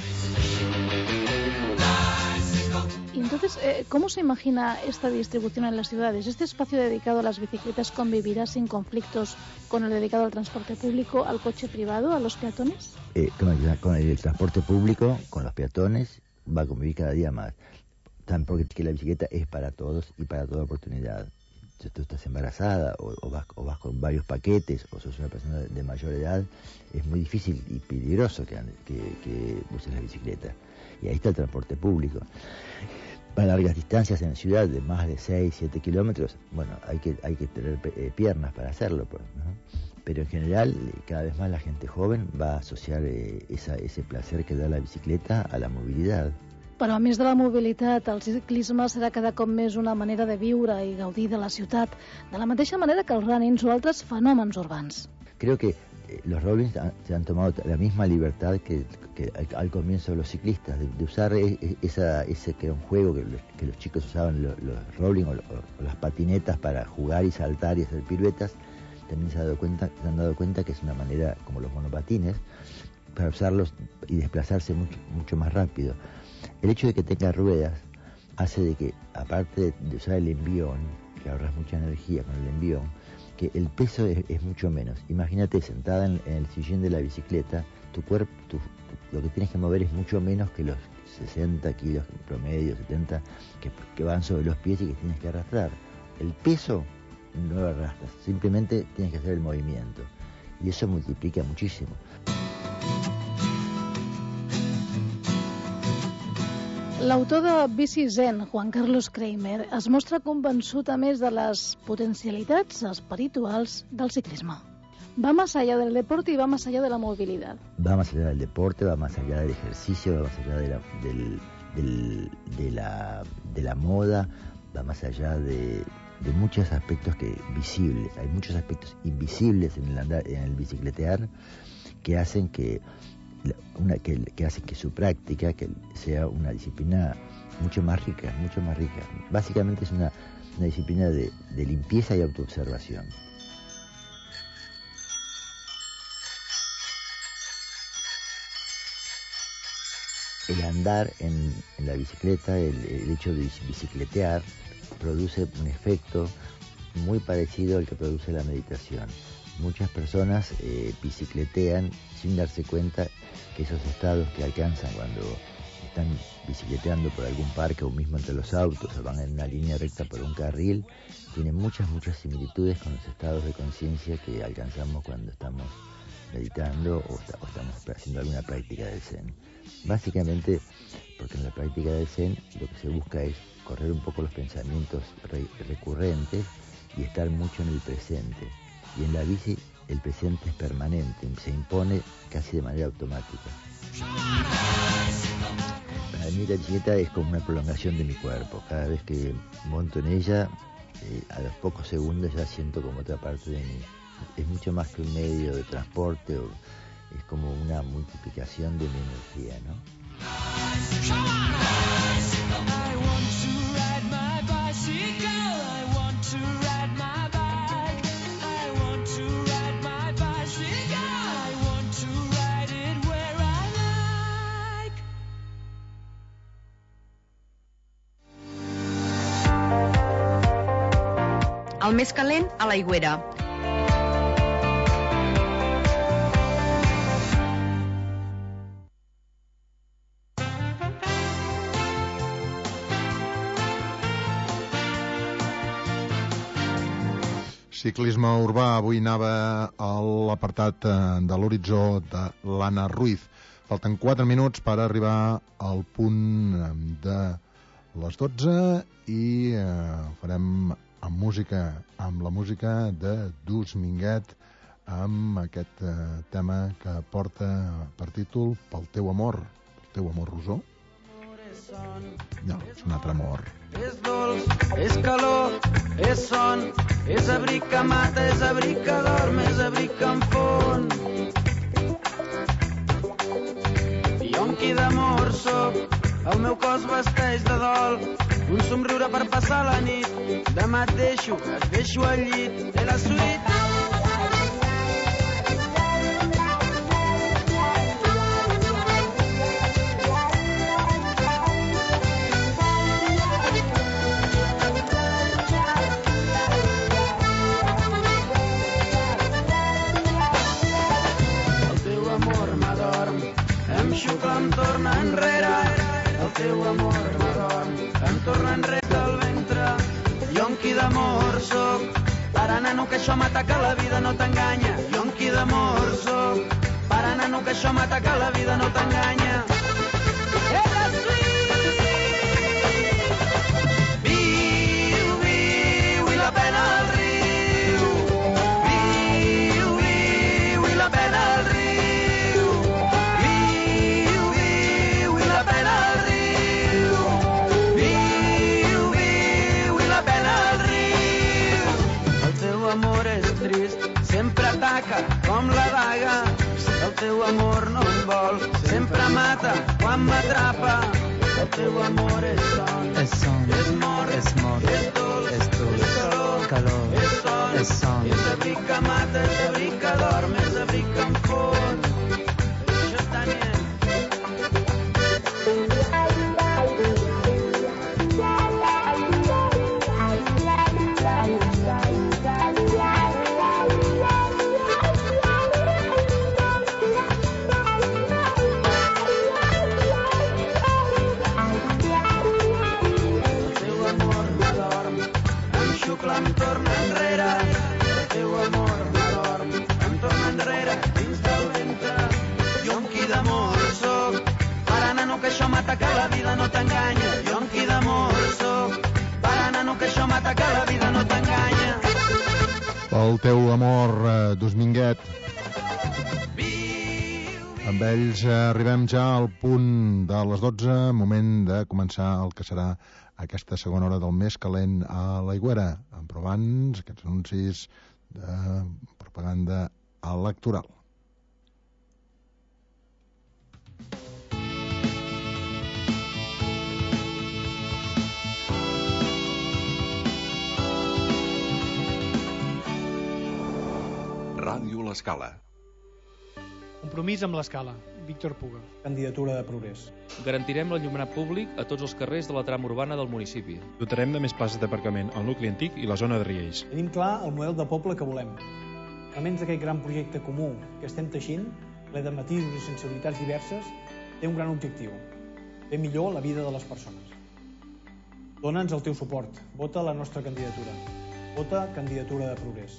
Y entonces, ¿cómo se imagina esta distribución en las ciudades? ¿Este espacio dedicado a las bicicletas convivirá sin conflictos con el dedicado al transporte público, al coche privado, a los peatones? Con el transporte público, con los peatones, va a convivir cada día más. Porque la bicicleta es para todos y para toda oportunidad. Si tú estás embarazada o vas con varios paquetes o sos una persona de mayor edad, es muy difícil y peligroso que uses la bicicleta. Y ahí está el transporte público. Para largas distancias en la ciudad de más de 6, 7 kilómetros, bueno, hay que tener piernas para hacerlo, pues, ¿no? Pero en general, cada vez más la gente joven va a asociar ese placer que da la bicicleta a la movilidad. Però a més de la mobilitat, el ciclisme serà cada cop més una manera de viure i gaudir de la ciutat, de la mateixa manera que els runnings o altres fenòmens urbans. Creo que los runnings se han tomado la misma libertad que al comienzo los ciclistas, de usar ese que era un juego que los chicos usaban, los rolling o las patinetas para jugar y saltar y hacer piruetas. También se han dado cuenta que es una manera, como los monopatines, para usarlos y desplazarse mucho más rápido. El hecho de que tenga ruedas hace de que, aparte de usar el envión, que ahorras mucha energía con el envión, que el peso es mucho menos. Imagínate, sentada en el sillín de la bicicleta, tu cuerpo, lo que tienes que mover es mucho menos que los 60 kilos promedio, 70, que van sobre los pies y que tienes que arrastrar. El peso no lo arrastras, simplemente tienes que hacer el movimiento. Y eso multiplica muchísimo. L'autor de Bici Zen, Juan Carlos Kramer, es mostra convençut a més de les potencialitats espirituals del ciclisme. Va más allá del deporte y va más allá de la movilidad. Va más allá del deporte, va más allá del ejercicio, va más allá de la moda, va más allá de muchos aspectos visibles. Hay muchos aspectos invisibles en el bicicletear que hacen que su práctica que sea una disciplina mucho más rica. Básicamente es una disciplina de limpieza y autoobservación. El andar en la bicicleta, el hecho de bicicletear, produce un efecto muy parecido al que produce la meditación. muchas personas bicicletean sin darse cuenta que esos estados que alcanzan cuando están bicicleteando por algún parque o mismo entre los autos o van en una línea recta por un carril, tienen muchas similitudes con los estados de conciencia que alcanzamos cuando estamos meditando o estamos haciendo alguna práctica del Zen. Básicamente, porque en la práctica del Zen lo que se busca es correr un poco los pensamientos recurrentes y estar mucho en el presente. Y en la bici el presente es permanente, se impone casi de manera automática. Para mí la bicicleta es como una prolongación de mi cuerpo. Cada vez que monto en ella, a los pocos segundos ya siento como otra parte de mí. Es mucho más que un medio de transporte, es como una multiplicación de mi energía, ¿no? El més calent, a l'aigüera. Ciclisme urbà, avui anava a l'apartat de l'horitzó de l'Anna Ruiz. Falten 4 minuts per arribar al punt de les 12 i farem amb la música de Dus Minguet, amb aquest tema que porta per títol Pel teu amor rosó. No, és un altre amor. És dolç, és calor, és son, és abric que mata, és abric que dorm, és abric que enfon. Yonqui d'amor soc, el meu cos vesteix de dol, un somriure per passar la nit, demà et deixo al llit, de la suite. Em torna enrere, el teu amor m'adorm, em torna enrere el ventre. Yonqui d'amor soc, para nano que això m'ataca la vida no t'enganya. Yonqui d'amor soc, para nano que això m'ataca la vida no t'enganya. Viu, viu, i la pena al riu. Viu, viu, i la pena al riu. Sempre ataca com la daga, el teu amor no em vol, sempre mata quan m'atrapa. El teu amor és son, és mort, és dolç, és calor, és son, és abric que mata, és abric que dorm, és abric que enfon. Això és Daniel. Em torna enrere, el teu amor m'adorm, em torna enrere dins del ventre. Yonqui d'amor soc, para nano que això m'ataca la vida no t'enganya. Yonqui d'amor soc, para nano que això m'ataca la vida no t'enganya. Pel teu amor, Dus Minguet. Amb ells arribem ja al punt de les 12, moment de començar el que serà aquesta segona hora del més calent a l'Aigüera, però abans aquests anuncis de propaganda electoral. Ràdio L'Escala. Compromís amb l'Escala. Víctor Puga. Candidatura de Progrés. Garantirem l'enllumenat públic a tots els carrers de la trama urbana del municipi. Dotarem de més places d'aparcament al nucli antic i la zona de Riells. Tenim clar el model de poble que volem. elements d'aquest gran projecte comú que estem teixint, ple de matisos i sensibilitats diverses, té un gran objectiu: fer millor la vida de les persones. Dóna'ns el teu suport, vota la nostra candidatura. Vota Candidatura de Progrés.